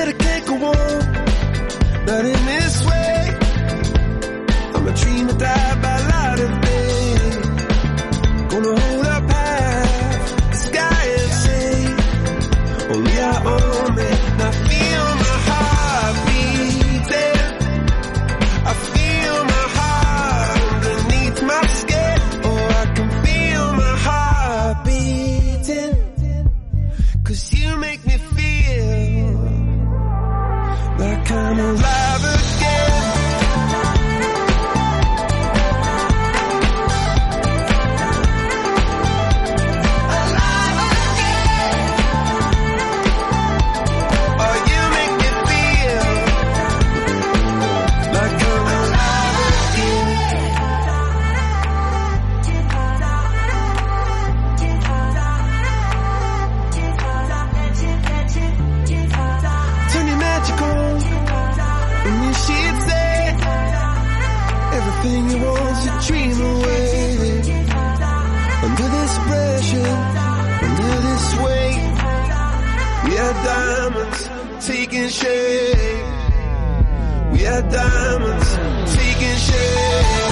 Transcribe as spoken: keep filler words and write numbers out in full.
said I can't go on, not in this way. I'm a dream that died by light of day. Gonna hold up high, the sky and say, only I own it. And I feel my heart beating, I feel my heart underneath my skin. Oh, I can feel my heart beating, 'cause you make me feel like I'm alive again. Everything you want to dream away. Under this pressure, under this weight, we are diamonds taking shape. We are diamonds taking shape.